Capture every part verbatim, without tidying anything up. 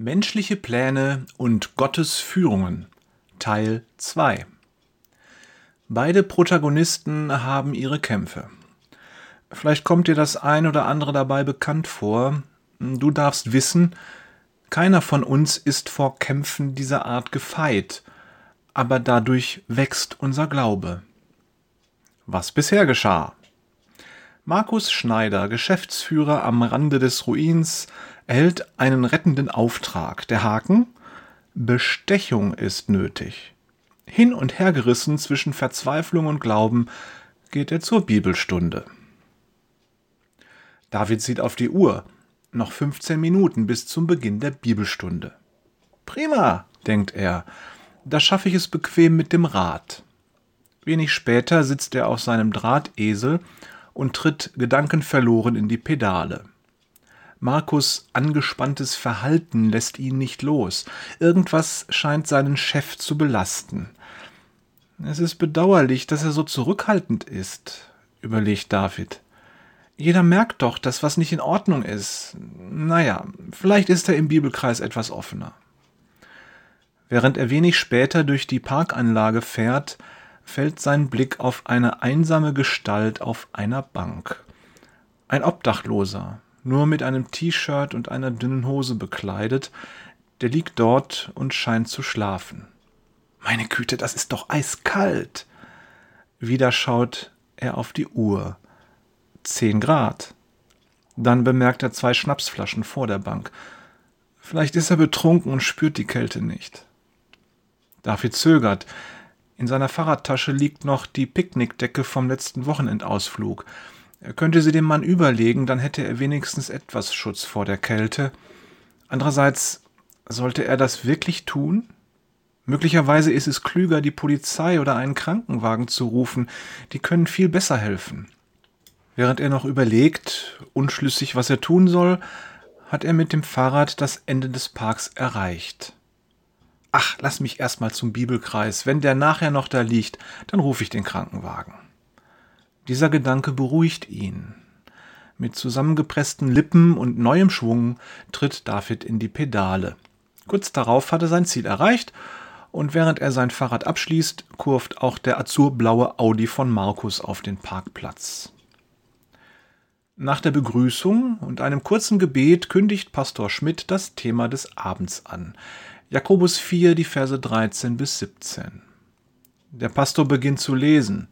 Menschliche Pläne und Gottes Führungen Teil zwei. Beide Protagonisten haben ihre Kämpfe. Vielleicht kommt dir das ein oder andere dabei bekannt vor. Du darfst wissen, keiner von uns ist vor Kämpfen dieser Art gefeit, aber dadurch wächst unser Glaube. Was bisher geschah? Markus Schneider, Geschäftsführer am Rande des Ruins, erhält einen rettenden Auftrag. Der Haken? Bestechung ist nötig. Hin und her gerissen zwischen Verzweiflung und Glauben geht er zur Bibelstunde. David sieht auf die Uhr. Noch fünfzehn Minuten bis zum Beginn der Bibelstunde. Prima, denkt er, da schaffe ich es bequem mit dem Rad. Wenig später sitzt er auf seinem Drahtesel und tritt gedankenverloren in die Pedale. Markus' angespanntes Verhalten lässt ihn nicht los. Irgendwas scheint seinen Chef zu belasten. Es ist bedauerlich, dass er so zurückhaltend ist, überlegt David. Jeder merkt doch, dass was nicht in Ordnung ist. Naja, vielleicht ist er im Bibelkreis etwas offener. Während er wenig später durch die Parkanlage fährt, fällt sein Blick auf eine einsame Gestalt auf einer Bank. Ein Obdachloser, nur mit einem T-Shirt und einer dünnen Hose bekleidet, der liegt dort und scheint zu schlafen. Meine Güte, das ist doch eiskalt! Wieder schaut er auf die Uhr. Zehn Grad. Dann bemerkt er zwei Schnapsflaschen vor der Bank. Vielleicht ist er betrunken und spürt die Kälte nicht. David zögert. In seiner Fahrradtasche liegt noch die Picknickdecke vom letzten Wochenendausflug. Er könnte sie dem Mann überlegen, dann hätte er wenigstens etwas Schutz vor der Kälte. Andererseits, sollte er das wirklich tun? Möglicherweise ist es klüger, die Polizei oder einen Krankenwagen zu rufen. Die können viel besser helfen. Während er noch überlegt, unschlüssig, was er tun soll, hat er mit dem Fahrrad das Ende des Parks erreicht. Ach, lass mich erstmal zum Bibelkreis. Wenn der nachher noch da liegt, dann rufe ich den Krankenwagen. Dieser Gedanke beruhigt ihn. Mit zusammengepressten Lippen und neuem Schwung tritt David in die Pedale. Kurz darauf hat er sein Ziel erreicht und während er sein Fahrrad abschließt, kurvt auch der azurblaue Audi von Markus auf den Parkplatz. Nach der Begrüßung und einem kurzen Gebet kündigt Pastor Schmidt das Thema des Abends an. Jakobus vier, die Verse dreizehn bis siebzehn. Der Pastor beginnt zu lesen.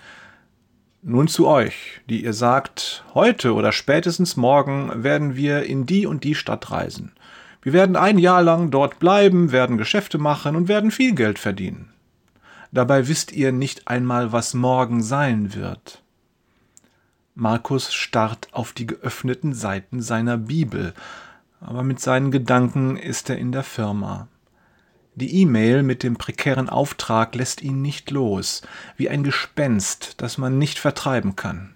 Nun zu euch, die ihr sagt, heute oder spätestens morgen werden wir in die und die Stadt reisen. Wir werden ein Jahr lang dort bleiben, werden Geschäfte machen und werden viel Geld verdienen. Dabei wisst ihr nicht einmal, was morgen sein wird. Markus starrt auf die geöffneten Seiten seiner Bibel, aber mit seinen Gedanken ist er in der Firma. Die E-Mail mit dem prekären Auftrag lässt ihn nicht los, wie ein Gespenst, das man nicht vertreiben kann.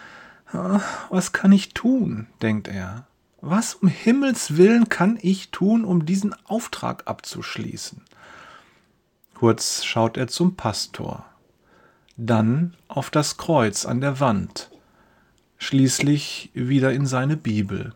Was kann ich tun, denkt er. Was um Himmels Willen kann ich tun, um diesen Auftrag abzuschließen? Kurz schaut er zum Pastor, dann auf das Kreuz an der Wand, schließlich wieder in seine Bibel.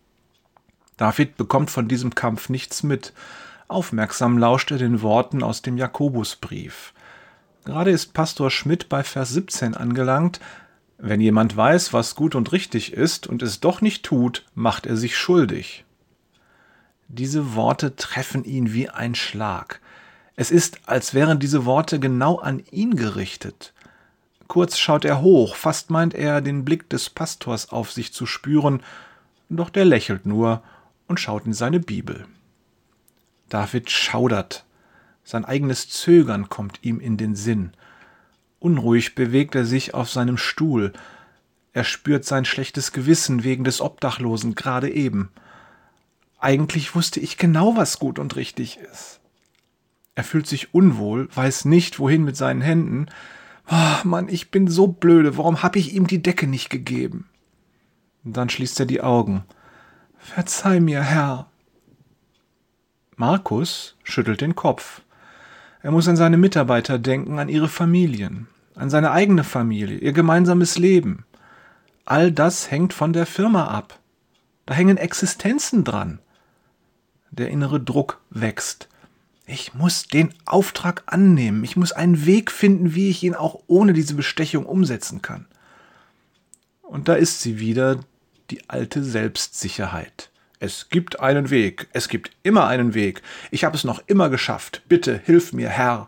David bekommt von diesem Kampf nichts mit. Aufmerksam lauscht er den Worten aus dem Jakobusbrief. Gerade ist Pastor Schmidt bei Vers siebzehn angelangt. Wenn jemand weiß, was gut und richtig ist und es doch nicht tut, macht er sich schuldig. Diese Worte treffen ihn wie ein Schlag. Es ist, als wären diese Worte genau an ihn gerichtet. Kurz schaut er hoch, fast meint er, den Blick des Pastors auf sich zu spüren, doch der lächelt nur und schaut in seine Bibel. David schaudert. Sein eigenes Zögern kommt ihm in den Sinn. Unruhig bewegt er sich auf seinem Stuhl. Er spürt sein schlechtes Gewissen wegen des Obdachlosen gerade eben. Eigentlich wusste ich genau, was gut und richtig ist. Er fühlt sich unwohl, weiß nicht, wohin mit seinen Händen. Oh Mann, ich bin so blöde, warum habe ich ihm die Decke nicht gegeben? Und dann schließt er die Augen. Verzeih mir, Herr. Markus schüttelt den Kopf. Er muss an seine Mitarbeiter denken, an ihre Familien, an seine eigene Familie, ihr gemeinsames Leben. All das hängt von der Firma ab. Da hängen Existenzen dran. Der innere Druck wächst. Ich muss den Auftrag annehmen. Ich muss einen Weg finden, wie ich ihn auch ohne diese Bestechung umsetzen kann. Und da ist sie wieder, die alte Selbstsicherheit. Es gibt einen Weg. Es gibt immer einen Weg. Ich habe es noch immer geschafft. Bitte, hilf mir, Herr.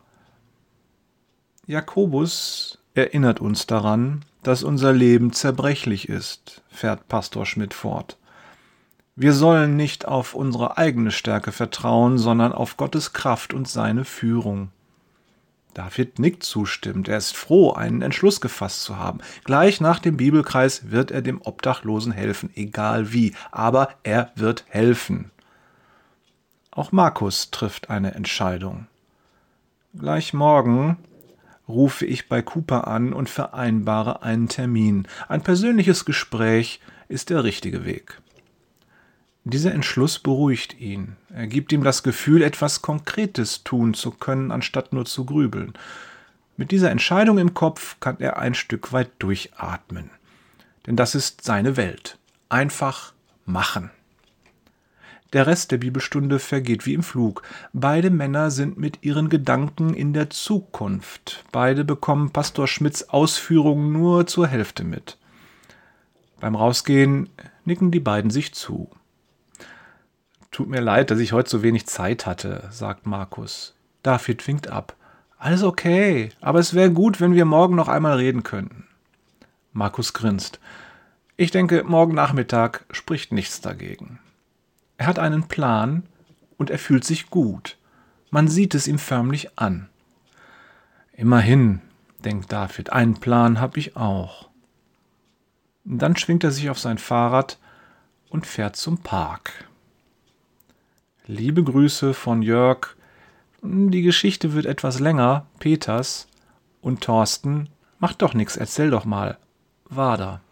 Jakobus erinnert uns daran, dass unser Leben zerbrechlich ist, fährt Pastor Schmidt fort. Wir sollen nicht auf unsere eigene Stärke vertrauen, sondern auf Gottes Kraft und seine Führung. David nickt zustimmend. Er ist froh, einen Entschluss gefasst zu haben. Gleich nach dem Bibelkreis wird er dem Obdachlosen helfen, egal wie, aber er wird helfen. Auch Markus trifft eine Entscheidung. Gleich morgen rufe ich bei Cooper an und vereinbare einen Termin. Ein persönliches Gespräch ist der richtige Weg. Dieser Entschluss beruhigt ihn. Er gibt ihm das Gefühl, etwas Konkretes tun zu können, anstatt nur zu grübeln. Mit dieser Entscheidung im Kopf kann er ein Stück weit durchatmen. Denn das ist seine Welt. Einfach machen. Der Rest der Bibelstunde vergeht wie im Flug. Beide Männer sind mit ihren Gedanken in der Zukunft. Beide bekommen Pastor Schmidts Ausführungen nur zur Hälfte mit. Beim Rausgehen nicken die beiden sich zu. Tut mir leid, dass ich heute so wenig Zeit hatte, sagt Markus. David winkt ab. Alles okay, aber es wäre gut, wenn wir morgen noch einmal reden könnten. Markus grinst. Ich denke, morgen Nachmittag spricht nichts dagegen. Er hat einen Plan und er fühlt sich gut. Man sieht es ihm förmlich an. Immerhin, denkt David, einen Plan habe ich auch. Dann schwingt er sich auf sein Fahrrad und fährt zum Park. Liebe Grüße von Jörg. Die Geschichte wird etwas länger. Peters und Thorsten. Macht doch nichts, erzähl doch mal. Wader.